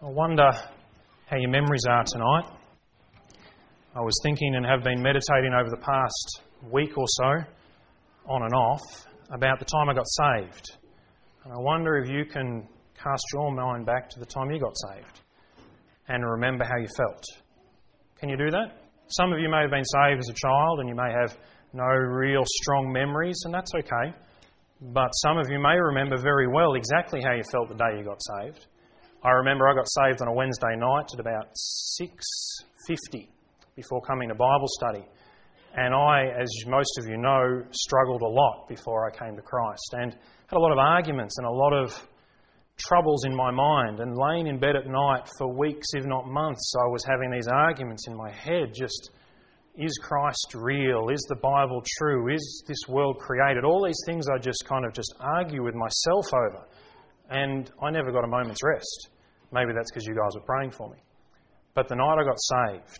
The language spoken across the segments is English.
I wonder how your memories are tonight. I was thinking and have been meditating over the past week or so, on and off, about the time I got saved. And I wonder if you can cast your mind back to the time you got saved and remember how you felt. Can you do that? Some of you may have been saved as a child and you may have no real strong memories, and that's okay. But some of you may remember very well exactly how you felt the day you got saved. I remember I got saved on a Wednesday night at about 6:50 before coming to Bible study. And I, as most of you know, struggled a lot before I came to Christ and had a lot of arguments and a lot of troubles in my mind. And laying in bed at night for weeks, if not months, I was having these arguments in my head. Just, is Christ real? Is the Bible true? Is this world created? All these things I just argue with myself over. And I never got a moment's rest. Maybe that's because you guys were praying for me. But the night I got saved,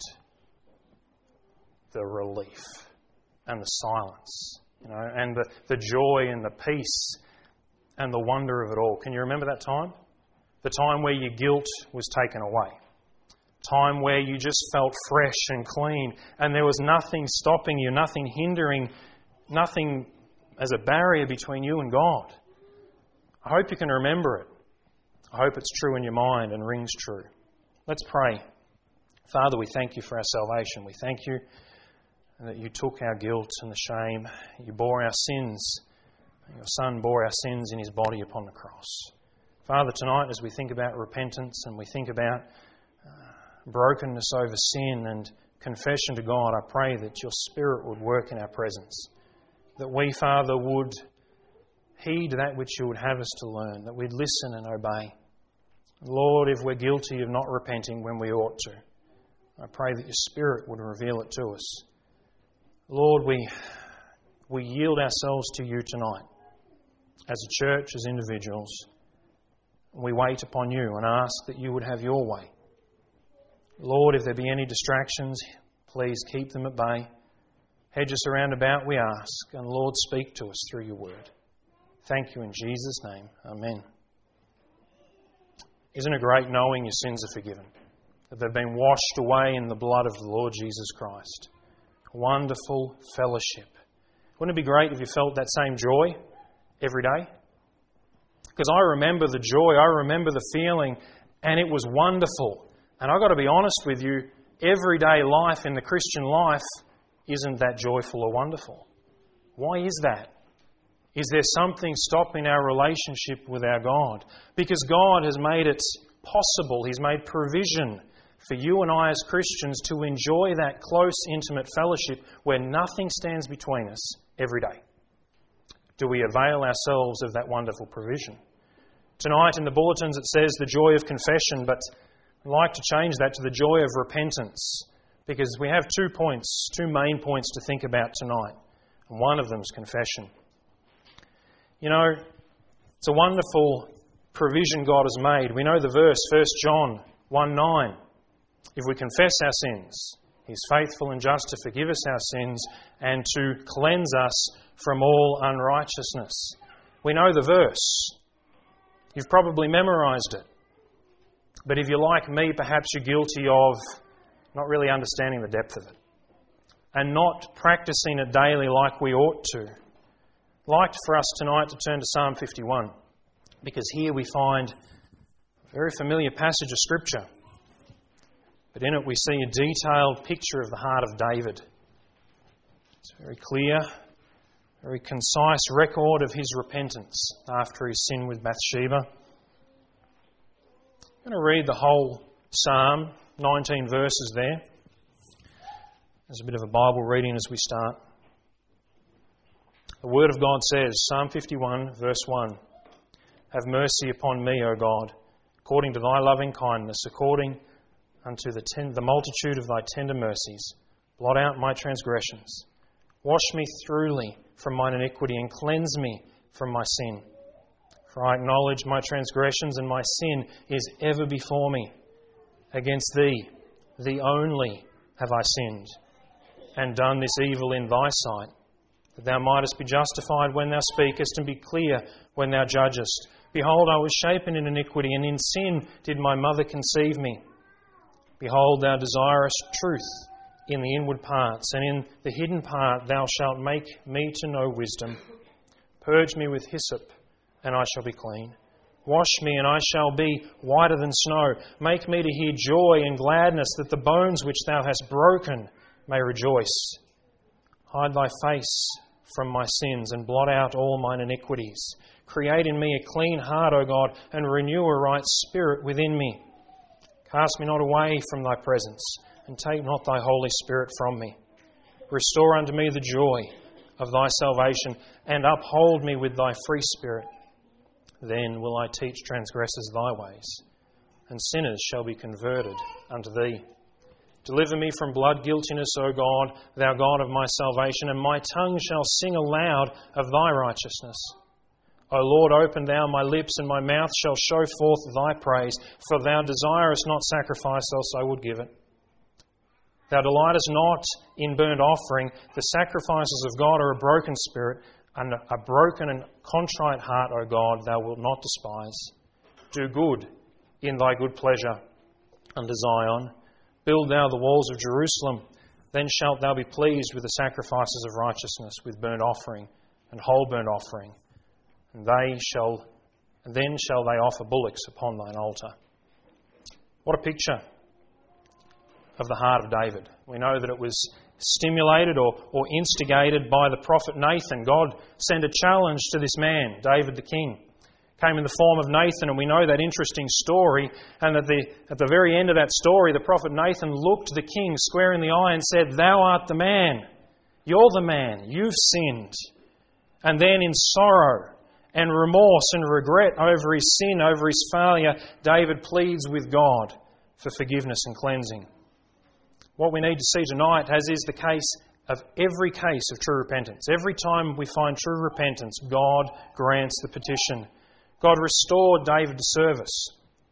the relief and the silence, and the joy and the peace and the wonder of it all. Can you remember that time? The time where your guilt was taken away. Time where you just felt fresh and clean and there was nothing stopping you, nothing hindering, nothing as a barrier between you and God. I hope you can remember it. I hope it's true in your mind and rings true. Let's pray. Father, we thank you for our salvation. We thank you that you took our guilt and the shame. You bore our sins. Your Son bore our sins in his body upon the cross. Father, tonight as we think about repentance and we think about brokenness over sin and confession to God, I pray that your Spirit would work in our presence. That we, Father, would heed that which you would have us to learn, that we'd listen and obey. Lord, if we're guilty of not repenting when we ought to, I pray that your Spirit would reveal it to us. Lord, we yield ourselves to you tonight, as a church, as individuals. We wait upon you and ask that you would have your way. Lord, if there be any distractions, please keep them at bay. Hedge us around about, we ask, and Lord, speak to us through your word. Thank you in Jesus' name. Amen. Isn't it great knowing your sins are forgiven? That they've been washed away in the blood of the Lord Jesus Christ. Wonderful fellowship. Wouldn't it be great if you felt that same joy every day? Because I remember the joy, I remember the feeling, and it was wonderful. And I've got to be honest with you, everyday life in the Christian life isn't that joyful or wonderful. Why is that? Is there something stopping our relationship with our God? Because God has made it possible. He's made provision for you and I as Christians to enjoy that close, intimate fellowship where nothing stands between us every day. Do we avail ourselves of that wonderful provision? Tonight in the bulletins it says the joy of confession, but I'd like to change that to the joy of repentance, because we have 2 main points to think about tonight. And one of them is confession. It's a wonderful provision God has made. We know the verse, 1 John 1:9. If we confess our sins, He's faithful and just to forgive us our sins and to cleanse us from all unrighteousness. We know the verse. You've probably memorised it. But if you're like me, perhaps you're guilty of not really understanding the depth of it and not practising it daily like we ought to. I'd like for us tonight to turn to Psalm 51, because here we find a very familiar passage of Scripture. But in it we see a detailed picture of the heart of David. It's very clear, very concise record of his repentance after his sin with Bathsheba. I'm going to read the whole psalm, 19 verses there. There's a bit of a Bible reading as we start. The Word of God says, Psalm 51, verse 1, Have mercy upon me, O God, according to thy loving kindness, according unto the multitude of thy tender mercies. Blot out my transgressions. Wash me thoroughly from mine iniquity and cleanse me from my sin. For I acknowledge my transgressions, and my sin is ever before me. Against thee, thee only, have I sinned, and done this evil in thy sight, that thou mightest be justified when thou speakest, and be clear when thou judgest. Behold, I was shapen in iniquity, and in sin did my mother conceive me. Behold, thou desirest truth in the inward parts, and in the hidden part thou shalt make me to know wisdom. Purge me with hyssop, and I shall be clean. Wash me, and I shall be whiter than snow. Make me to hear joy and gladness, that the bones which thou hast broken may rejoice. Hide thy face from my sins, and blot out all mine iniquities. Create in me a clean heart, O God, and renew a right spirit within me. Cast me not away from thy presence, and take not thy Holy Spirit from me. Restore unto me the joy of thy salvation, and uphold me with thy free spirit. Then will I teach transgressors thy ways, and sinners shall be converted unto thee. Deliver me from blood guiltiness, O God, thou God of my salvation, and my tongue shall sing aloud of thy righteousness. O Lord, open thou my lips, and my mouth shall show forth thy praise. For thou desirest not sacrifice, else I would give it. Thou delightest not in burnt offering. The sacrifices of God are a broken spirit, and a broken and contrite heart, O God, thou wilt not despise. Do good in thy good pleasure unto Zion. Build thou the walls of Jerusalem. Then shalt thou be pleased with the sacrifices of righteousness, with burnt offering and whole burnt offering. And then shall they offer bullocks upon thine altar. What a picture of the heart of David. We know that it was stimulated or instigated by the prophet Nathan. God sent a challenge to this man, David the king. Came in the form of Nathan, and we know that interesting story. And at the very end of that story, the prophet Nathan looked the king square in the eye and said, "Thou art the man. You're the man. You've sinned." And then in sorrow and remorse and regret over his sin, over his failure, David pleads with God for forgiveness and cleansing. What we need to see tonight, as is the case of every case of true repentance, every time we find true repentance, God grants the petition. God restored David to service,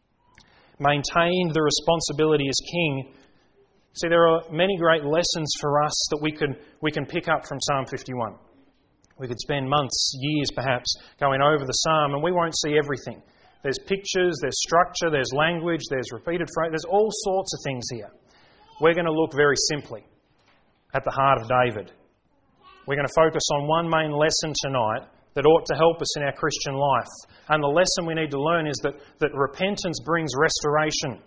maintained the responsibility as king. See, there are many great lessons for us that we can pick up from Psalm 51. We could spend months, years perhaps, going over the psalm, and we won't see everything. There's pictures, there's structure, there's language, there's repeated phrase, there's all sorts of things here. We're going to look very simply at the heart of David. We're going to focus on one main lesson tonight that ought to help us in our Christian life. And the lesson we need to learn is that repentance brings restoration.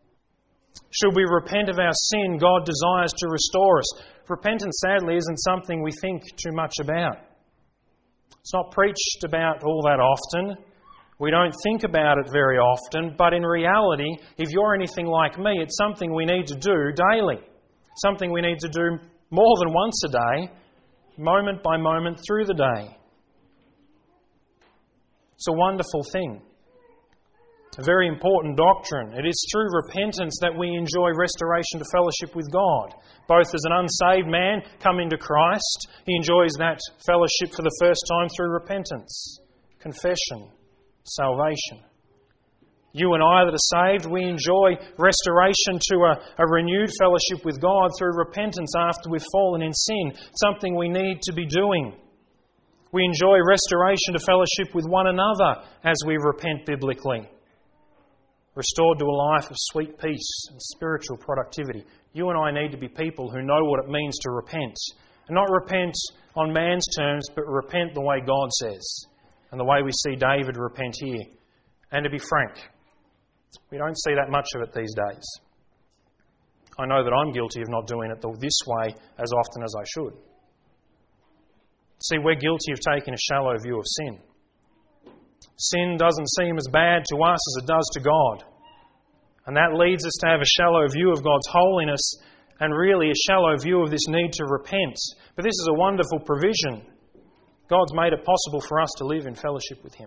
Should we repent of our sin, God desires to restore us. Repentance, sadly, isn't something we think too much about. It's not preached about all that often. We don't think about it very often, but in reality, if you're anything like me, it's something we need to do daily. Something we need to do more than once a day, moment by moment through the day. It's a wonderful thing. A very important doctrine. It is through repentance that we enjoy restoration to fellowship with God. Both as an unsaved man coming to Christ, he enjoys that fellowship for the first time through repentance, confession, salvation. You and I that are saved, we enjoy restoration to a renewed fellowship with God through repentance after we've fallen in sin, something we need to be doing. We enjoy restoration to fellowship with one another as we repent biblically. Restored to a life of sweet peace and spiritual productivity. You and I need to be people who know what it means to repent. And not repent on man's terms, but repent the way God says. And the way we see David repent here. And to be frank, we don't see that much of it these days. I know that I'm guilty of not doing it this way as often as I should. See, we're guilty of taking a shallow view of sin. Sin doesn't seem as bad to us as it does to God. And that leads us to have a shallow view of God's holiness and really a shallow view of this need to repent. But this is a wonderful provision. God's made it possible for us to live in fellowship with Him.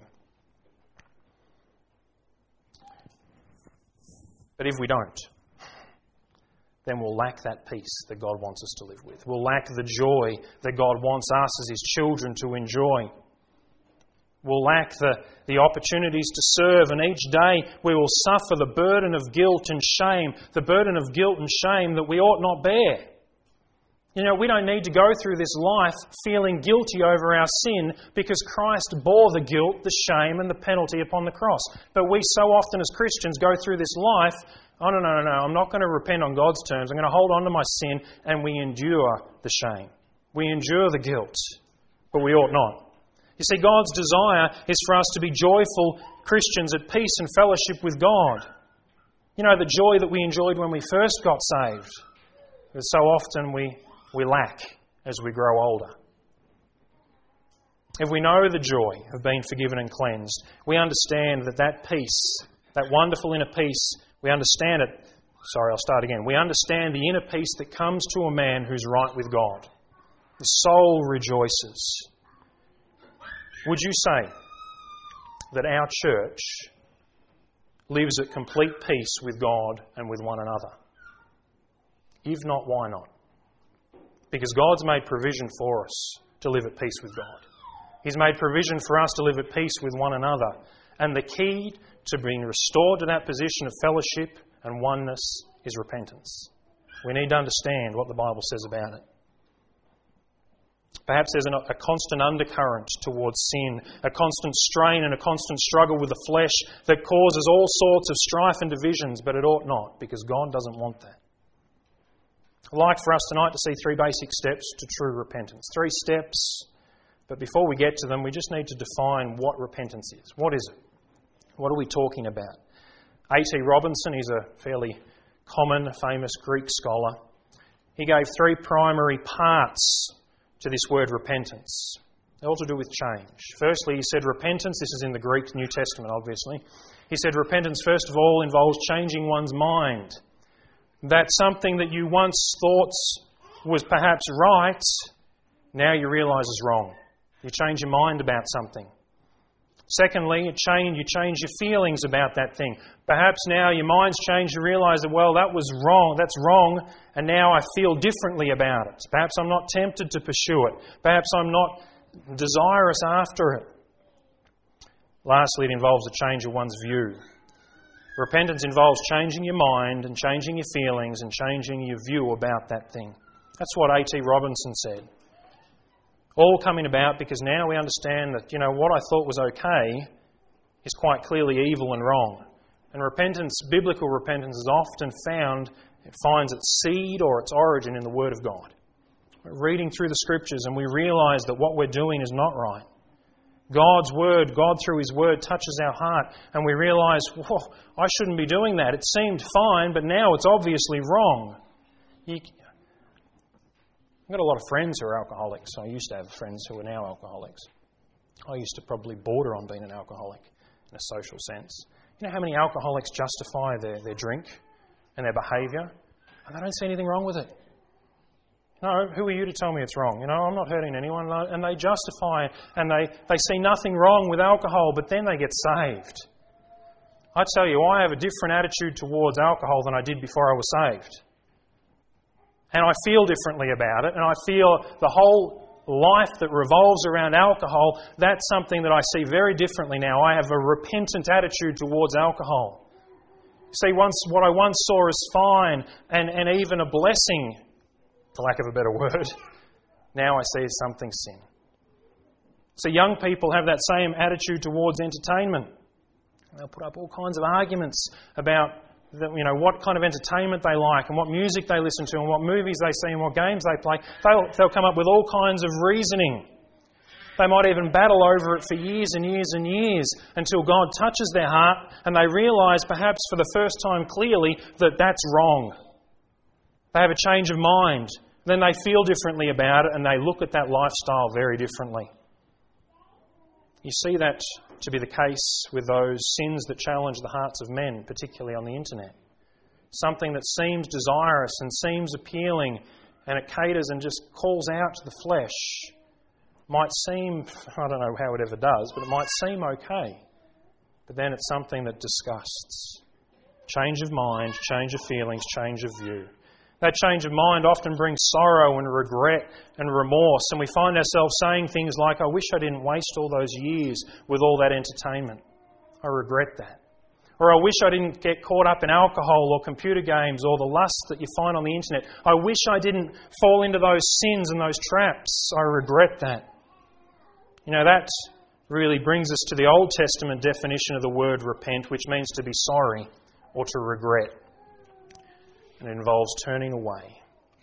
But if we don't, then we'll lack that peace that God wants us to live with. We'll lack the joy that God wants us as His children to enjoy. We'll lack the opportunities to serve, and each day we will suffer the burden of guilt and shame, the burden of guilt and shame that we ought not bear. We don't need to go through this life feeling guilty over our sin because Christ bore the guilt, the shame and the penalty upon the cross. But we so often as Christians go through this life, no, I'm not going to repent on God's terms. I'm going to hold on to my sin, and we endure the shame. We endure the guilt, but we ought not. You see, God's desire is for us to be joyful Christians at peace and fellowship with God. The joy that we enjoyed when we first got saved. But so often we lack as we grow older. If we know the joy of being forgiven and cleansed, we understand that peace, that wonderful inner peace, we understand it. Sorry, I'll start again. We understand the inner peace that comes to a man who's right with God. The soul rejoices. Would you say that our church lives at complete peace with God and with one another? If not, why not? Because God's made provision for us to live at peace with God. He's made provision for us to live at peace with one another. And the key to being restored to that position of fellowship and oneness is repentance. We need to understand what the Bible says about it. Perhaps there's a constant undercurrent towards sin, a constant strain and a constant struggle with the flesh that causes all sorts of strife and divisions, but it ought not, because God doesn't want that. I'd like for us tonight to see 3 basic steps to true repentance. 3 steps, but before we get to them, we just need to define what repentance is. What is it? What are we talking about? A.T. Robinson, he's a fairly common, famous Greek scholar. He gave 3 primary parts to this word repentance. They're all to do with change. Firstly, he said repentance, this is in the Greek New Testament obviously, he said repentance first of all involves changing one's mind. That something that you once thought was perhaps right, now you realise is wrong. You change your mind about something. Secondly, you change your feelings about that thing. Perhaps now your mind's changed, you realise that, well, that was wrong, that's wrong, and now I feel differently about it. Perhaps I'm not tempted to pursue it. Perhaps I'm not desirous after it. Lastly, it involves a change of one's view. Repentance involves changing your mind and changing your feelings and changing your view about that thing. That's what A.T. Robinson said. All coming about because now we understand that, what I thought was okay is quite clearly evil and wrong. And repentance, biblical repentance, is often it finds its seed or its origin in the Word of God. We're reading through the Scriptures and we realise that what we're doing is not right. God's Word, God through His Word touches our heart and we realise, I shouldn't be doing that. It seemed fine, but now it's obviously wrong. I've got a lot of friends who are alcoholics. I used to have friends who are now alcoholics. I used to probably border on being an alcoholic in a social sense. You know how many alcoholics justify their drink and their behaviour? And they don't see anything wrong with it. No, who are you to tell me it's wrong? I'm not hurting anyone. And they justify and they see nothing wrong with alcohol, but then they get saved. I tell you, I have a different attitude towards alcohol than I did before I was saved. And I feel differently about it, and I feel the whole life that revolves around alcohol, that's something that I see very differently now. I have a repentant attitude towards alcohol. See, what I once saw as fine and even a blessing, for lack of a better word, now I see as something sin. So young people have that same attitude towards entertainment. They'll put up all kinds of arguments about what kind of entertainment they like and what music they listen to and what movies they see and what games they play. They'll come up with all kinds of reasoning. They might even battle over it for years and years and years until God touches their heart and they realise, perhaps for the first time clearly, that that's wrong. They have a change of mind. Then they feel differently about it and they look at that lifestyle very differently. You see that to be the case with those sins that challenge the hearts of men, particularly on the internet. Something that seems desirous and seems appealing and it caters and just calls out to the flesh might seem, I don't know how it ever does, but it might seem okay. But then it's something that disgusts. Change of mind, change of feelings, change of view. That change of mind often brings sorrow and regret and remorse, and we find ourselves saying things like, I wish I didn't waste all those years with all that entertainment. I regret that. Or I wish I didn't get caught up in alcohol or computer games or the lusts that you find on the internet. I wish I didn't fall into those sins and those traps. I regret that. That really brings us to the Old Testament definition of the word repent, which means to be sorry or to regret. And it involves turning away.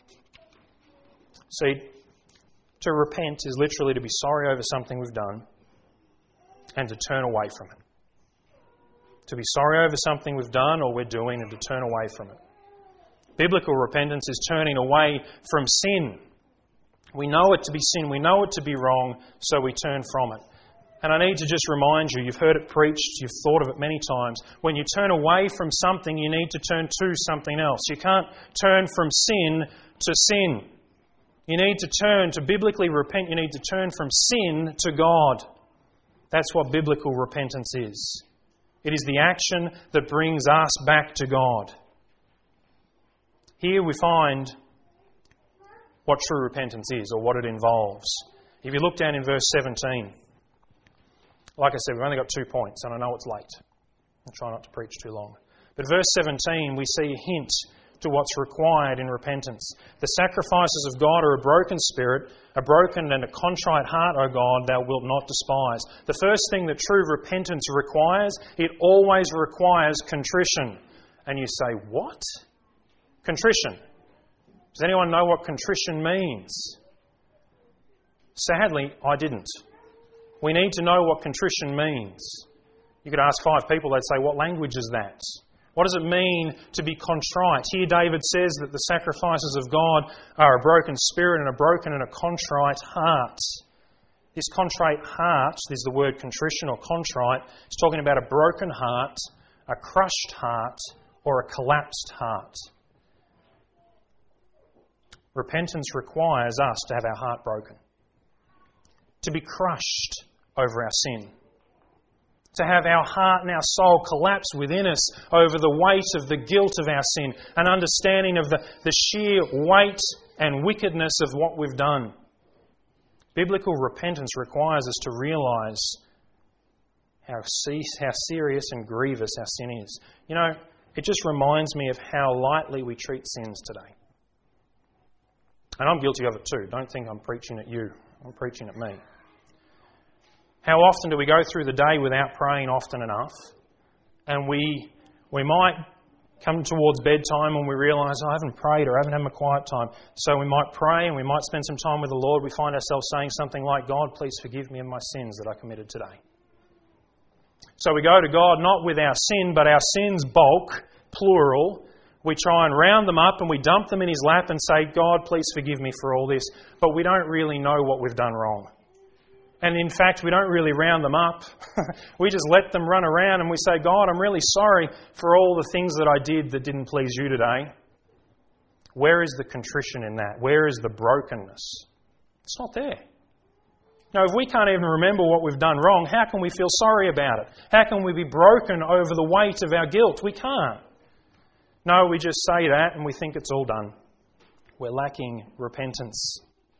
See, to repent is literally to be sorry over something we've done and to turn away from it. To be sorry over something we've done or we're doing and to turn away from it. Biblical repentance is turning away from sin. We know it to be sin, we know it to be wrong, so we turn from it. And I need to just remind you, you've heard it preached, you've thought of it many times, when you turn away from something, you need to turn to something else. You can't turn from sin to sin. You need to turn to biblically repent, you need to turn from sin to God. That's what biblical repentance is. It is the action that brings us back to God. Here we find what true repentance is, or what it involves. If you look down in verse 17, like I said, we've only got 2 points, and I know it's late. I'll try not to preach too long. But verse 17, we see a hint to what's required in repentance. The sacrifices of God are a broken spirit, a broken and a contrite heart, O God, thou wilt not despise. The first thing that true repentance requires, it always requires contrition. And you say, what? Contrition. Does anyone know what contrition means? Sadly, I didn't. We need to know what contrition means. You could ask 5 people, they'd say, what language is that? What does it mean to be contrite? Here David says that the sacrifices of God are a broken spirit and a broken and a contrite heart. This contrite heart, there's the word contrition or contrite, it's talking about a broken heart, a crushed heart, or a collapsed heart. Repentance requires us to have our heart broken, to be crushed over our sin, to have our heart and our soul collapse within us over the weight of the guilt of our sin, an understanding of the sheer weight and wickedness of what we've done. Biblical repentance requires us to realise how serious and grievous our sin is. It just reminds me of how lightly we treat sins today. And I'm guilty of it too. Don't think I'm preaching at you. I'm preaching at me. How often do we go through the day without praying often enough? And we might come towards bedtime and we realise, I haven't prayed or I haven't had my quiet time. So we might pray and we might spend some time with the Lord. We find ourselves saying something like, God, please forgive me of my sins that I committed today. So we go to God not with our sin, but our sins bulk, plural. We try and round them up and we dump them in His lap and say, God, please forgive me for all this. But we don't really know what we've done wrong. And in fact, we don't really round them up. We just let them run around and we say, God, I'm really sorry for all the things that I did that didn't please you today. Where is the contrition in that? Where is the brokenness? It's not there. Now, if we can't even remember what we've done wrong, how can we feel sorry about it? How can we be broken over the weight of our guilt? We can't. No, we just say that and we think it's all done. We're lacking repentance.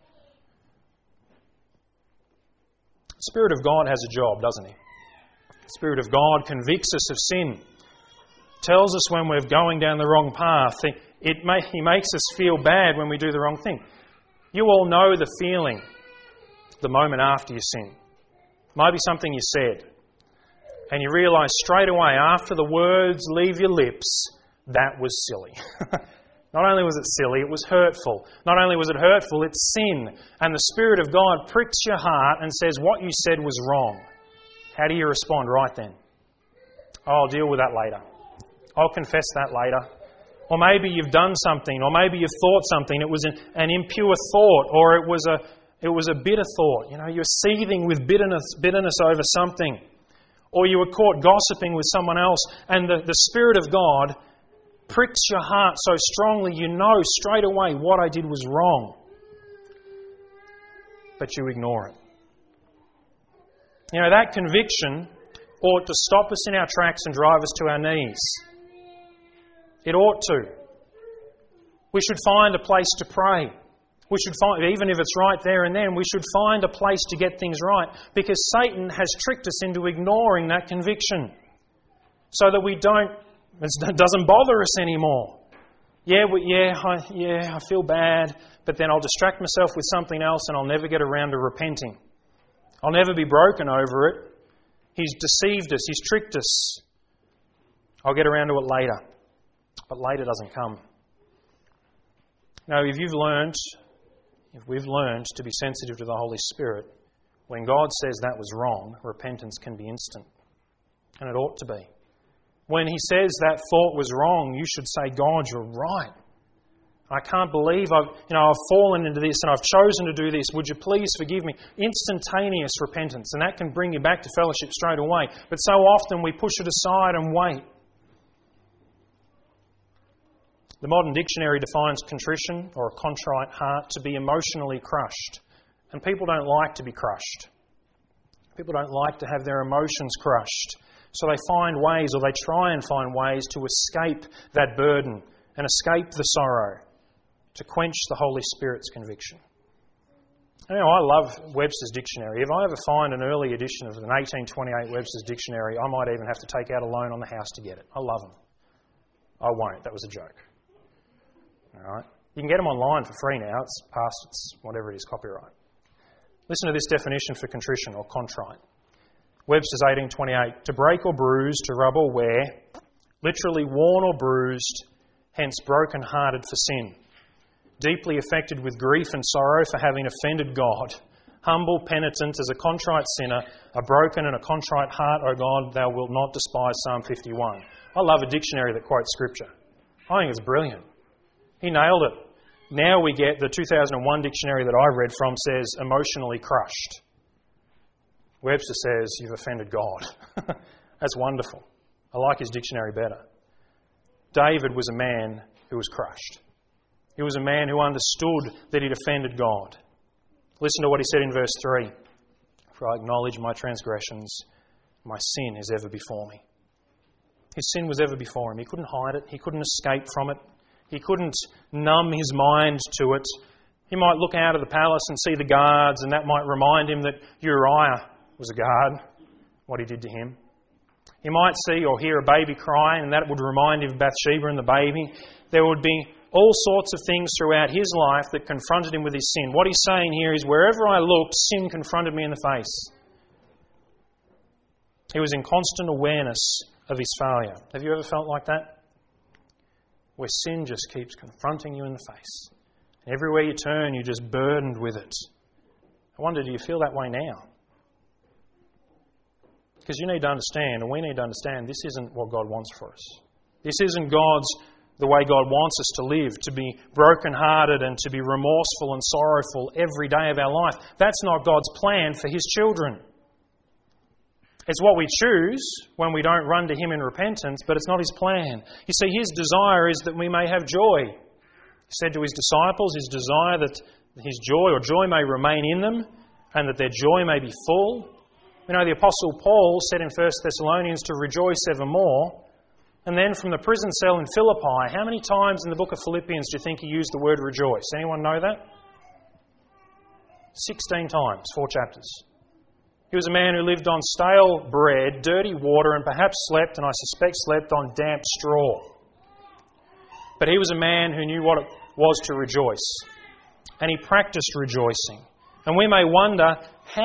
The Spirit of God has a job, doesn't He? The Spirit of God convicts us of sin, tells us when we're going down the wrong path. He makes us feel bad when we do the wrong thing. You all know the feeling the moment after you sin. Might be something you said, and you realise straight away after the words leave your lips, that was silly. Not only was it silly, it was hurtful. Not only was it hurtful, it's sin. And the Spirit of God pricks your heart and says what you said was wrong. How do you respond right then? Oh, I'll deal with that later. I'll confess that later. Or maybe you've done something, or maybe you've thought something. It was an impure thought, or it was a bitter thought. You're seething with bitterness over something. Or you were caught gossiping with someone else, and the Spirit of God pricks your heart so strongly you know straight away what I did was wrong. But you ignore it. That conviction ought to stop us in our tracks and drive us to our knees. It ought to. We should find a place to pray. We should find, even if it's right there and then, we should find a place to get things right, because Satan has tricked us into ignoring that conviction. so that it doesn't bother us anymore. I feel bad, but then I'll distract myself with something else and I'll never get around to repenting. I'll never be broken over it. He's deceived us. He's tricked us. I'll get around to it later. But later doesn't come. Now, if we've learned to be sensitive to the Holy Spirit, when God says that was wrong, repentance can be instant. And it ought to be. When He says that thought was wrong, you should say, God, you're right. I can't believe I've fallen into this and I've chosen to do this. Would you please forgive me? Instantaneous repentance. And that can bring you back to fellowship straight away. But so often we push it aside and wait. The modern dictionary defines contrition or a contrite heart to be emotionally crushed. And people don't like to be crushed. People don't like to have their emotions crushed. So they find ways, or they try and find ways to escape that burden and escape the sorrow, to quench the Holy Spirit's conviction. I love Webster's Dictionary. If I ever find an early edition of an 1828 Webster's Dictionary, I might even have to take out a loan on the house to get it. I love them. I won't. That was a joke. All right? You can get them online for free now. It's past whatever it is, copyright. Listen to this definition for contrition or contrite. Webster's 1828, to break or bruise, to rub or wear, literally worn or bruised, hence broken-hearted for sin. Deeply affected with grief and sorrow for having offended God. Humble, penitent, as a contrite sinner, a broken and a contrite heart, O God, thou wilt not despise, Psalm 51. I love a dictionary that quotes Scripture. I think it's brilliant. He nailed it. Now we get the 2001 dictionary that I read from says emotionally crushed. Webster says you've offended God. That's wonderful. I like his dictionary better. David was a man who was crushed. He was a man who understood that he'd offended God. Listen to what he said in verse 3. For I acknowledge my transgressions, my sin is ever before me. His sin was ever before him. He couldn't hide it. He couldn't escape from it. He couldn't numb his mind to it. He might look out of the palace and see the guards, and that might remind him that Uriah was a guard, what he did to him. He might see or hear a baby crying, and that would remind him of Bathsheba and the baby. There would be all sorts of things throughout his life that confronted him with his sin. What he's saying here is, wherever I looked, sin confronted me in the face. He was in constant awareness of his failure. Have you ever felt like that? Where sin just keeps confronting you in the face. And everywhere you turn, you're just burdened with it. I wonder, do you feel that way now? Because you need to understand, and we need to understand, this isn't what God wants for us. This isn't the way God wants us to live, to be brokenhearted and to be remorseful and sorrowful every day of our life. That's not God's plan for His children. It's what we choose when we don't run to Him in repentance, but it's not His plan. You see, His desire is that we may have joy. He said to His disciples, His desire that His joy may remain in them and that their joy may be full. You know, the Apostle Paul said in 1 Thessalonians to rejoice evermore. And then from the prison cell in Philippi, how many times in the book of Philippians do you think he used the word rejoice? Anyone know that? 16 times, 4 chapters. He was a man who lived on stale bread, dirty water, and perhaps slept, and I suspect slept on damp straw. But he was a man who knew what it was to rejoice. And he practiced rejoicing. And we may wonder,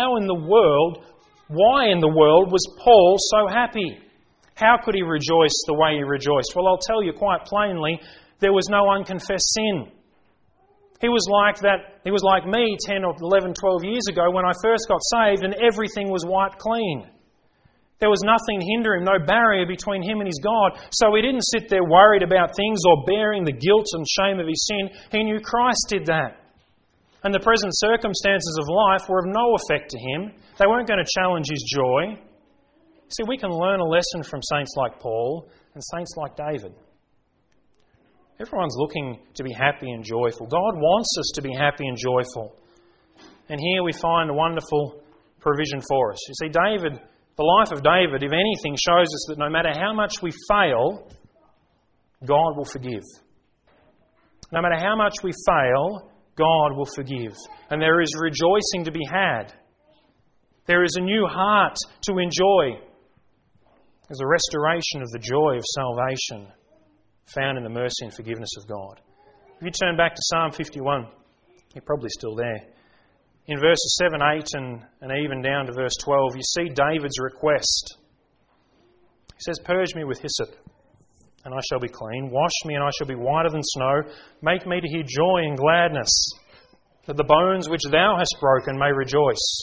why in the world was Paul so happy? How could he rejoice the way he rejoiced? Well, I'll tell you quite plainly, there was no unconfessed sin. He was like that. He was like me 10 or 11, 12 years ago when I first got saved and everything was wiped clean. There was nothing to hinder him, no barrier between him and his God. So he didn't sit there worried about things or bearing the guilt and shame of his sin. He knew Christ did that. And the present circumstances of life were of no effect to him. They weren't going to challenge his joy. See, we can learn a lesson from saints like Paul and saints like David. Everyone's looking to be happy and joyful. God wants us to be happy and joyful. And here we find a wonderful provision for us. You see, David, the life of David, if anything, shows us that no matter how much we fail, God will forgive. No matter how much we fail, God will forgive. And there is rejoicing to be had. There is a new heart to enjoy. There's a restoration of the joy of salvation found in the mercy and forgiveness of God. If you turn back to Psalm 51, you're probably still there. In verses 7, 8 and even down to verse 12, you see David's request. He says, "Purge me with hyssop, and I shall be clean. Wash me, and I shall be whiter than snow. Make me to hear joy and gladness, that the bones which thou hast broken may rejoice."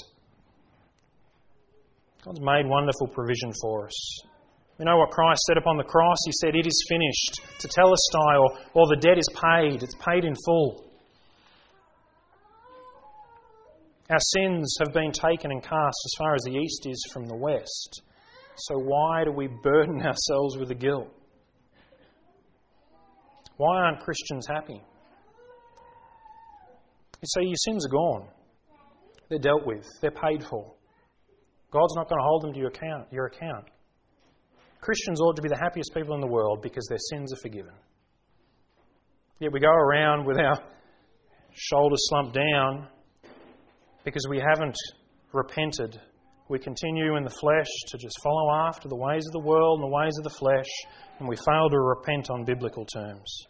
God's made wonderful provision for us. We know what Christ said upon the cross. He said, "It is finished." Tetelestai, or the debt is paid. It's paid in full. Our sins have been taken and cast as far as the east is from the west. So why do we burden ourselves with the guilt? Why aren't Christians happy? You see, your sins are gone. They're dealt with. They're paid for. God's not going to hold them to your account. Christians ought to be the happiest people in the world because their sins are forgiven. Yet we go around with our shoulders slumped down because we haven't repented. We continue in the flesh to just follow after the ways of the world and the ways of the flesh, and we fail to repent on biblical terms.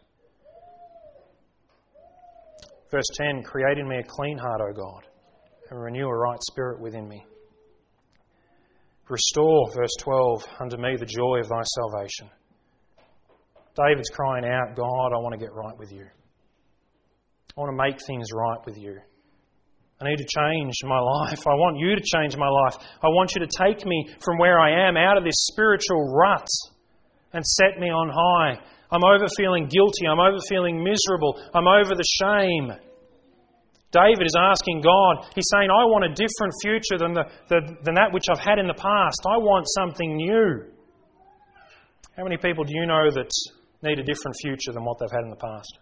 Verse 10, "Create in me a clean heart, O God, and renew a right spirit within me. Restore," verse 12, "unto me the joy of thy salvation." David's crying out, "God, I want to get right with you. I want to make things right with you. I need to change my life. I want you to change my life. I want you to take me from where I am out of this spiritual rut and set me on high. I'm over feeling guilty. I'm over feeling miserable. I'm over the shame." David is asking God, he's saying, "I want a different future than that which I've had in the past. I want something new." How many people do you know that need a different future than what they've had in the past?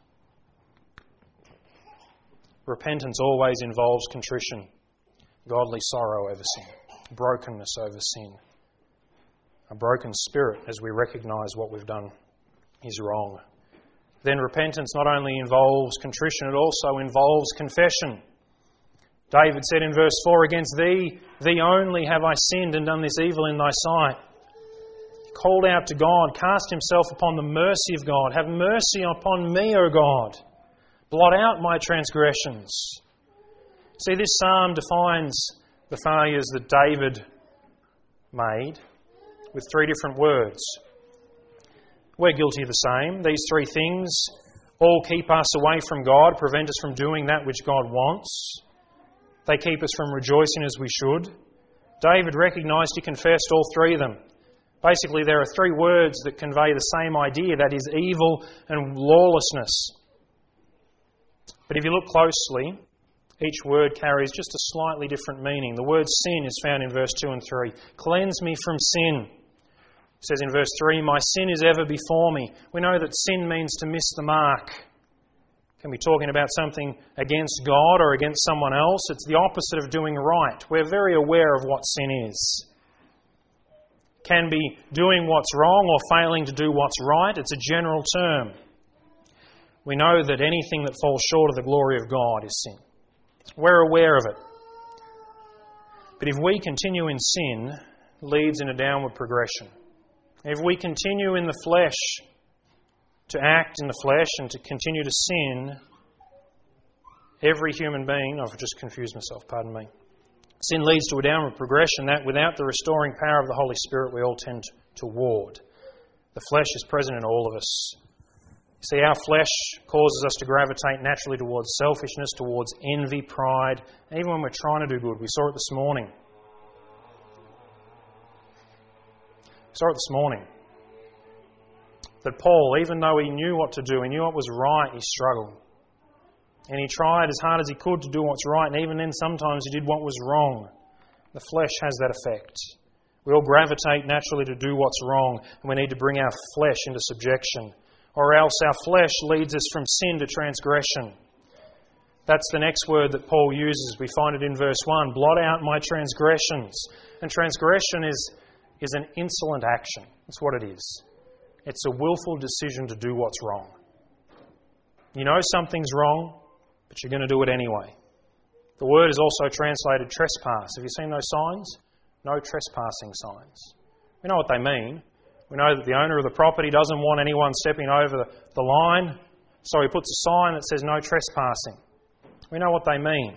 Repentance always involves contrition, godly sorrow over sin, brokenness over sin, a broken spirit as we recognise what we've done is wrong. Then repentance not only involves contrition, it also involves confession. David said in verse 4, "Against thee only have I sinned and done this evil in thy sight." He called out to God, cast himself upon the mercy of God. "Have mercy upon me, O God. Blot out my transgressions." See, this psalm defines the failures that David made with three different words. We're guilty of the same. These three things all keep us away from God, prevent us from doing that which God wants. They keep us from rejoicing as we should. David recognised, he confessed all three of them. Basically, there are three words that convey the same idea, that is evil and lawlessness. But if you look closely, each word carries just a slightly different meaning. The word sin is found in verse 2 and 3. "Cleanse me from sin." It says in verse 3, "My sin is ever before me." We know that sin means to miss the mark. It can be talking about something against God or against someone else. It's the opposite of doing right. We're very aware of what sin is. It can be doing what's wrong or failing to do what's right. It's a general term. We know that anything that falls short of the glory of God is sin. We're aware of it. But if we continue in sin, it leads in a downward progression. If we continue in the flesh, to act in the flesh and to continue to sin, every human being, I've just confused myself, pardon me. Sin leads to a downward progression that without the restoring power of the Holy Spirit we all tend toward. The flesh is present in all of us. See, our flesh causes us to gravitate naturally towards selfishness, towards envy, pride, and even when we're trying to do good. We saw it this morning. That Paul, even though he knew what to do, he knew what was right, he struggled. And he tried as hard as he could to do what's right, and even then sometimes he did what was wrong. The flesh has that effect. We all gravitate naturally to do what's wrong, and we need to bring our flesh into subjection. Or else our flesh leads us from sin to transgression. That's the next word that Paul uses. We find it in verse 1. "Blot out my transgressions." And transgression is an insolent action. That's what it is. It's a willful decision to do what's wrong. You know something's wrong, but you're going to do it anyway. The word is also translated trespass. Have you seen those signs? No trespassing signs. We know what they mean. We know that the owner of the property doesn't want anyone stepping over the line, so he puts a sign that says no trespassing. We know what they mean.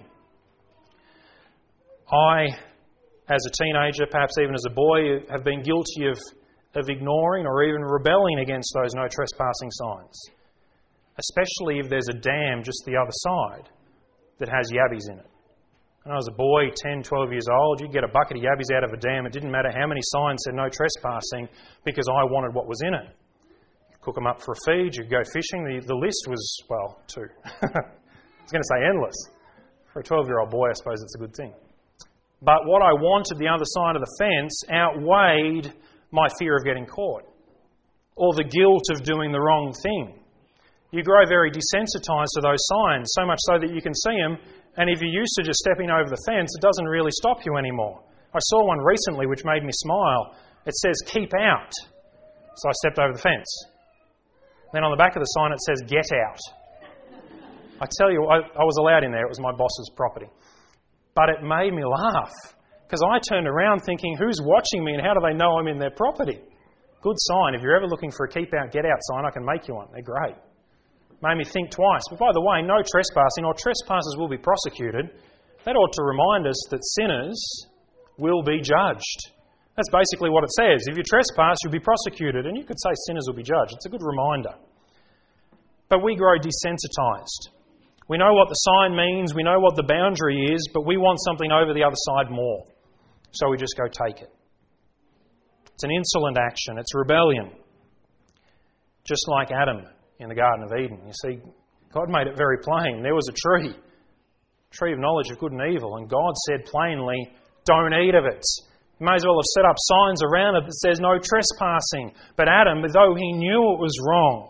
I, as a teenager, perhaps even as a boy, have been guilty of ignoring or even rebelling against those no trespassing signs, especially if there's a dam just the other side that has yabbies in it. When I was a boy, 10, 12 years old, you'd get a bucket of yabbies out of a dam. It didn't matter how many signs said no trespassing because I wanted what was in it. You'd cook them up for a feed, you'd go fishing. The list was, well, two. I was going to say endless. For a 12-year-old boy, I suppose it's a good thing. But what I wanted the other side of the fence outweighed my fear of getting caught or the guilt of doing the wrong thing. You grow very desensitised to those signs, so much so that you can see them, and if you're used to just stepping over the fence, it doesn't really stop you anymore. I saw one recently which made me smile. It says, "Keep out." So I stepped over the fence. Then on the back of the sign it says, "Get out." I tell you, I was allowed in there. It was my boss's property. But it made me laugh, because I turned around thinking, who's watching me and how do they know I'm in their property? Good sign. If you're ever looking for a keep out, get out sign, I can make you one. They're great. Made me think twice. But by the way, no trespassing, or trespassers will be prosecuted. That ought to remind us that sinners will be judged. That's basically what it says. If you trespass, you'll be prosecuted. And you could say sinners will be judged. It's a good reminder. But we grow desensitised. We know what the sign means, we know what the boundary is, but we want something over the other side more. So we just go take it. It's an insolent action. It's rebellion. Just like Adam in the Garden of Eden. You see, God made it very plain. There was a tree of knowledge of good and evil, and God said plainly, don't eat of it. You may as well have set up signs around it that says no trespassing. But Adam, though he knew it was wrong,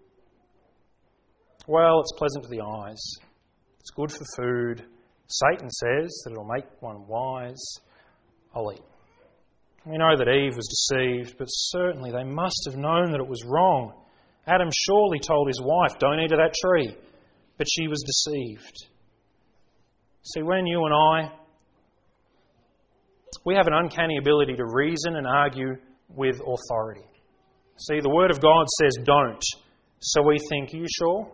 well, it's pleasant to the eyes. It's good for food. Satan says that it'll make one wise. I'll eat. We know that Eve was deceived, but certainly they must have known that it was wrong. Adam surely told his wife, don't eat of that tree. But she was deceived. See, when you and I, we have an uncanny ability to reason and argue with authority. See, the Word of God says don't. So we think, are you sure?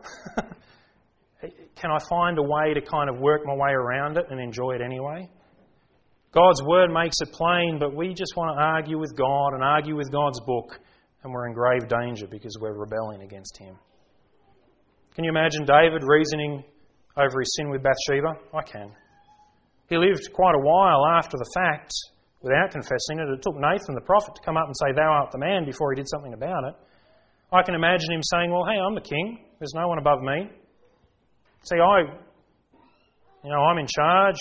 Can I find a way to kind of work my way around it and enjoy it anyway? God's Word makes it plain, but we just want to argue with God and argue with God's book, and we're in grave danger because we're rebelling against Him. Can you imagine David reasoning over his sin with Bathsheba? I can. He lived quite a while after the fact without confessing it. It took Nathan the prophet to come up and say, "Thou art the man," before he did something about it. I can imagine him saying, well, hey, I'm the king. There's no one above me. See, I'm in charge.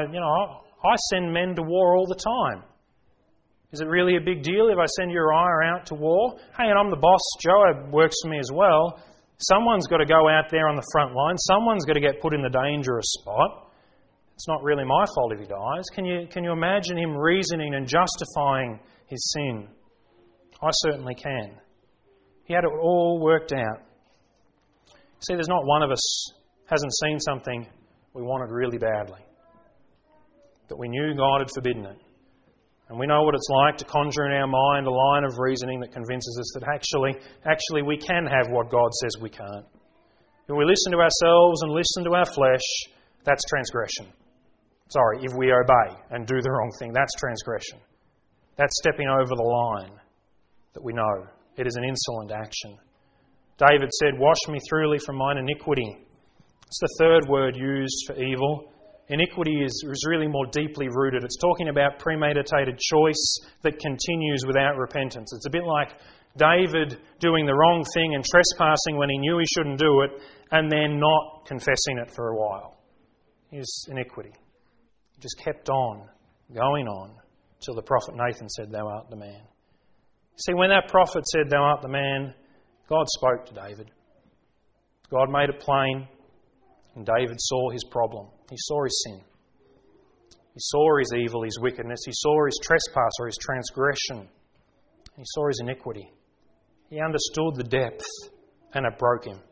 I send men to war all the time. Is it really a big deal if I send Uriah out to war? Hey, and I'm the boss. Joab works for me as well. Someone's got to go out there on the front line. Someone's got to get put in the dangerous spot. It's not really my fault if he dies. Can you imagine him reasoning and justifying his sin? I certainly can. He had it all worked out. See, there's not one of us hasn't seen something we wanted really badly, but we knew God had forbidden it. And we know what it's like to conjure in our mind a line of reasoning that convinces us that actually we can have what God says we can't. If we listen to ourselves and listen to our flesh, that's transgression. If we obey and do the wrong thing, that's transgression. That's stepping over the line that we know. It is an insolent action. David said, "Wash me thoroughly from mine iniquity." It's the third word used for evil. Iniquity is really more deeply rooted. It's talking about premeditated choice that continues without repentance. It's a bit like David doing the wrong thing and trespassing when he knew he shouldn't do it, and then not confessing it for a while. It's iniquity. He just kept on, going on, till the prophet Nathan said, "Thou art the man." See, when that prophet said, "Thou art the man," God spoke to David. God made it plain, and David saw his problem. He saw his sin. He saw his evil, his wickedness. He saw his trespass or his transgression. He saw his iniquity. He understood the depth, and it broke him.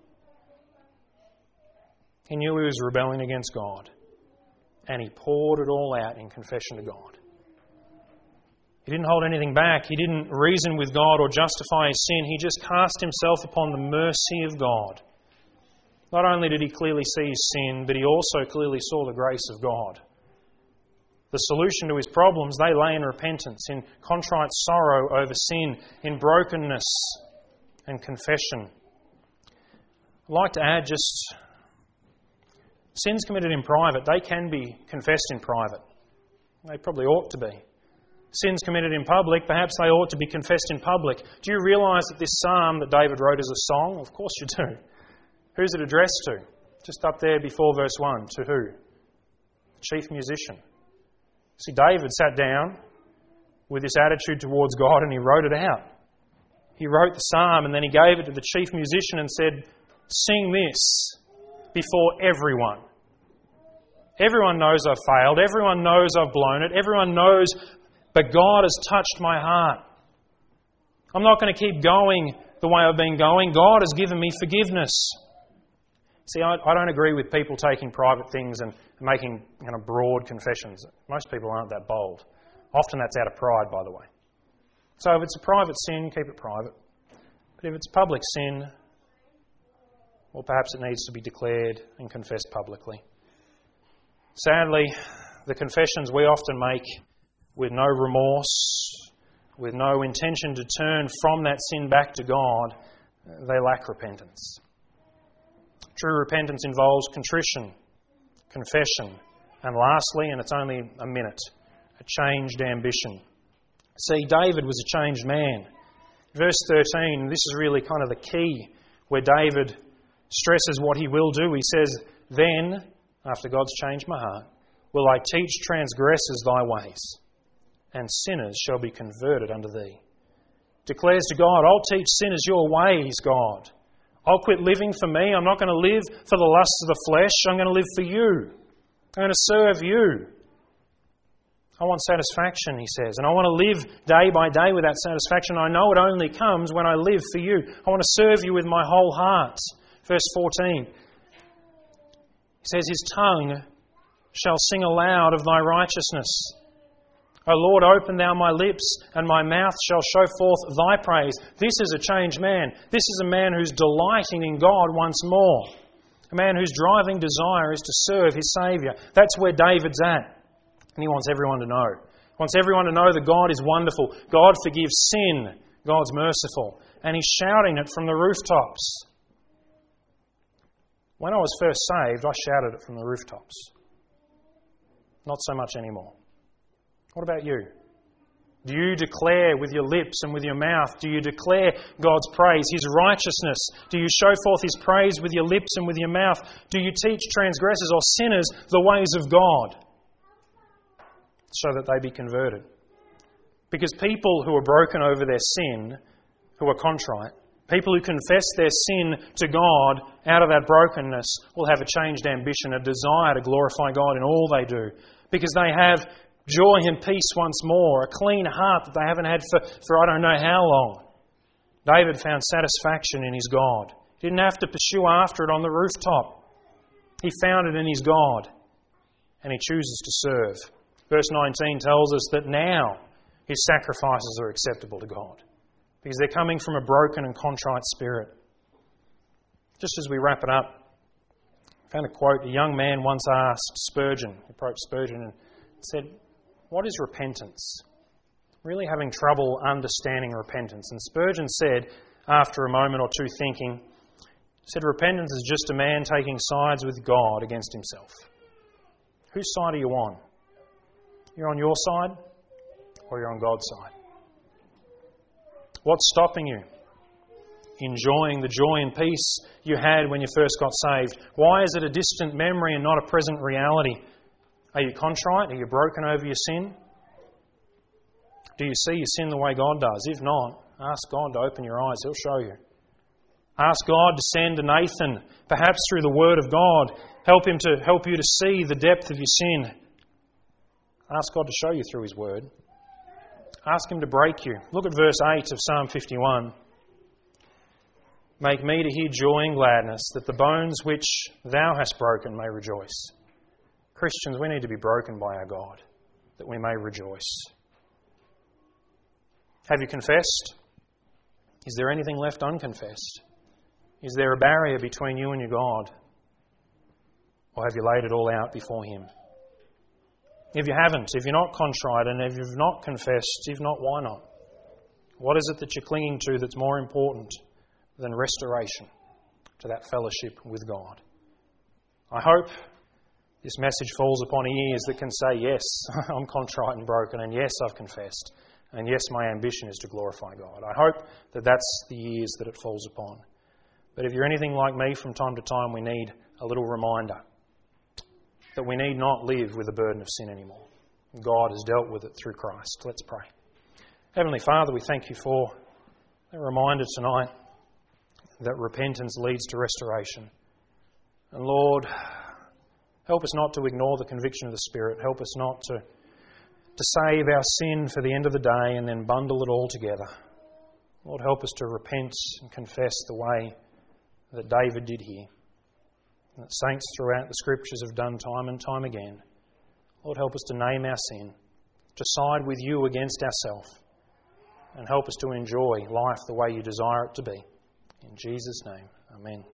He knew he was rebelling against God, and he poured it all out in confession to God. He didn't hold anything back. He didn't reason with God or justify his sin. He just cast himself upon the mercy of God. Not only did he clearly see his sin, but he also clearly saw the grace of God. The solution to his problems, they lay in repentance, in contrite sorrow over sin, in brokenness and confession. I'd like to add just sins committed in private, they can be confessed in private. They probably ought to be. Sins committed in public, perhaps they ought to be confessed in public. Do you realise that this psalm that David wrote is a song? Of course you do. Who's it addressed to? Just up there before verse 1. To who? The chief musician. See, David sat down with this attitude towards God and he wrote it out. He wrote the psalm and then he gave it to the chief musician and said, sing this before everyone. Everyone knows I've failed. Everyone knows I've blown it. Everyone knows, but God has touched my heart. I'm not going to keep going the way I've been going. God has given me forgiveness. See, I don't agree with people taking private things and making broad confessions. Most people aren't that bold. Often that's out of pride, by the way. So if it's a private sin, keep it private. But if it's public sin, well, perhaps it needs to be declared and confessed publicly. Sadly, the confessions we often make with no remorse, with no intention to turn from that sin back to God, they lack repentance. True repentance involves contrition, confession, and lastly, and it's only a minute, a changed ambition. See, David was a changed man. Verse 13, this is really kind of the key where David stresses what he will do. He says, then, after God's changed my heart, will I teach transgressors thy ways, and sinners shall be converted unto thee. Declares to God, I'll teach sinners your ways, God. I'll quit living for me. I'm not going to live for the lusts of the flesh. I'm going to live for you. I'm going to serve you. I want satisfaction, he says, and I want to live day by day with that satisfaction. I know it only comes when I live for you. I want to serve you with my whole heart. Verse 14. He says, his tongue shall sing aloud of thy righteousness. O Lord, open thou my lips, and my mouth shall show forth thy praise. This is a changed man. This is a man who's delighting in God once more. A man whose driving desire is to serve his Saviour. That's where David's at. And he wants everyone to know. He wants everyone to know that God is wonderful. God forgives sin. God's merciful. And he's shouting it from the rooftops. When I was first saved, I shouted it from the rooftops. Not so much anymore. What about you? Do you declare with your lips and with your mouth? Do you declare God's praise, His righteousness? Do you show forth His praise with your lips and with your mouth? Do you teach transgressors or sinners the ways of God so that they be converted? Because people who are broken over their sin, who are contrite, people who confess their sin to God out of that brokenness will have a changed ambition, a desire to glorify God in all they do. Because they have joy and peace once more, a clean heart that they haven't had for I don't know how long. David found satisfaction in his God. He didn't have to pursue after it on the rooftop. He found it in his God, and he chooses to serve. Verse 19 tells us that now his sacrifices are acceptable to God, because they're coming from a broken and contrite spirit. Just as we wrap it up, I found a quote. A young man once asked Spurgeon, approached Spurgeon and said, "What is repentance?" Really having trouble understanding repentance. And Spurgeon said, after a moment or two thinking, said, repentance is just a man taking sides with God against himself. Whose side are you on? You're on your side or you're on God's side? What's stopping you enjoying the joy and peace you had when you first got saved? Why is it a distant memory and not a present reality? Are you contrite? Are you broken over your sin? Do you see your sin the way God does? If not, ask God to open your eyes. He'll show you. Ask God to send to Nathan, perhaps through the Word of God. Help him to help you to see the depth of your sin. Ask God to show you through His Word. Ask Him to break you. Look at verse 8 of Psalm 51. Make me to hear joy and gladness, that the bones which Thou hast broken may rejoice. Christians, we need to be broken by our God, that we may rejoice. Have you confessed? Is there anything left unconfessed? Is there a barrier between you and your God? Or have you laid it all out before Him? If you haven't, if you're not contrite, and if you've not confessed, if not, why not? What is it that you're clinging to that's more important than restoration to that fellowship with God? I hope this message falls upon ears that can say, yes, I'm contrite and broken, and yes, I've confessed, and yes, my ambition is to glorify God. I hope that that's the ears that it falls upon. But if you're anything like me, from time to time we need a little reminder that we need not live with the burden of sin anymore. God has dealt with it through Christ. Let's pray. Heavenly Father, we thank You for a reminder tonight that repentance leads to restoration. And Lord, help us not to ignore the conviction of the Spirit. Help us not to save our sin for the end of the day and then bundle it all together. Lord, help us to repent and confess the way that David did here, and that saints throughout the Scriptures have done time and time again. Lord, help us to name our sin, to side with You against ourselves, and help us to enjoy life the way You desire it to be. In Jesus' name, amen.